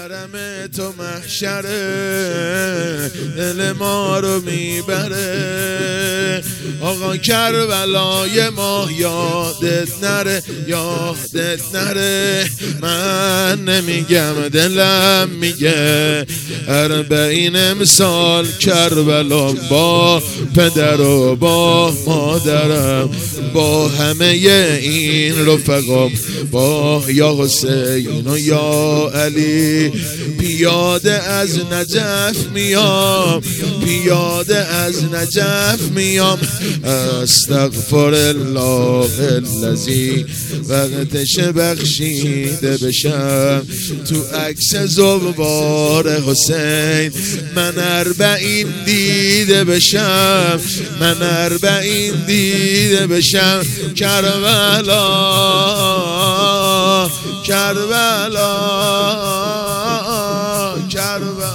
حرم تو محشره دل ما رو میبره آقا کربلای ما یادت نره یادت نره من نمیگم دلم میگه 40 امسال کربلا با پدر و با مادرم با همه این رفقام با یا حسین و یا علی پیاده از نجف میام پیاده از نجف میام استغفر الله الذی وقتش بخشیده بشم تو عکس زوار حسین من 40 دیده بشم من 40 دیده بشم کربلا کربلا کربلا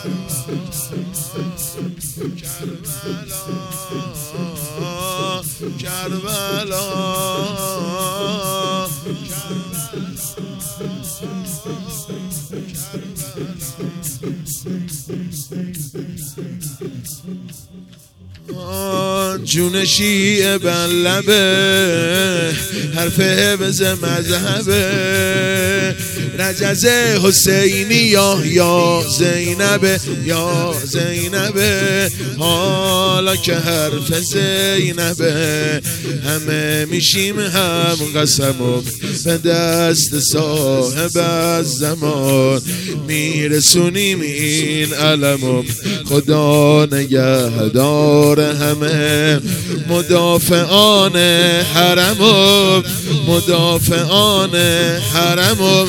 کربلا جون شیعه بر لبه حرف حفظ مذهبه رجز حسینی یا زینبه یا زینبه حالا که حرف زینبه همه میشیم هم قسمم به دست صاحب از زمان میرسونیم این علمم خدا نگهدار همه مدافعان حرمم مدافعان حرمم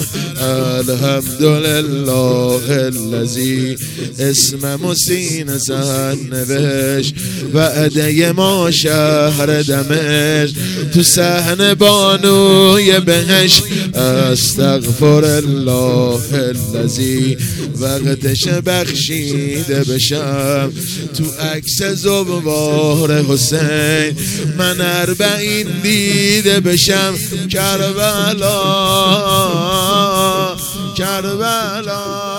الحمدلله الذی اسمم سینه زن نوشت وعده ما شهر دمشق تو صحن بانوی بهشت استغفر الله الذی وقتش بخشیده بشم تو عکس زوار حسین من 40 دیده بشم کربلا کربلا